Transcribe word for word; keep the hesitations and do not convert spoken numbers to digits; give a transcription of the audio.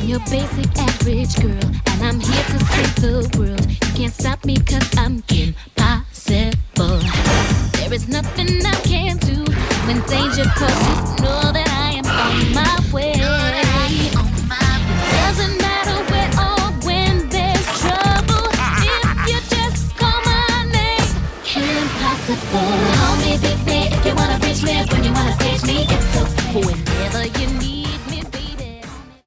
your basic average girl, and I'm here to save the world. You can't stop me cause I'm impossible. There is nothing I can't do. When danger comes, just know that I am on my way. Doesn't matter where or when there's trouble. If you just call my name, impossible. Call me Big Nate if you wanna reach me. When you wanna stage me, it's so cool.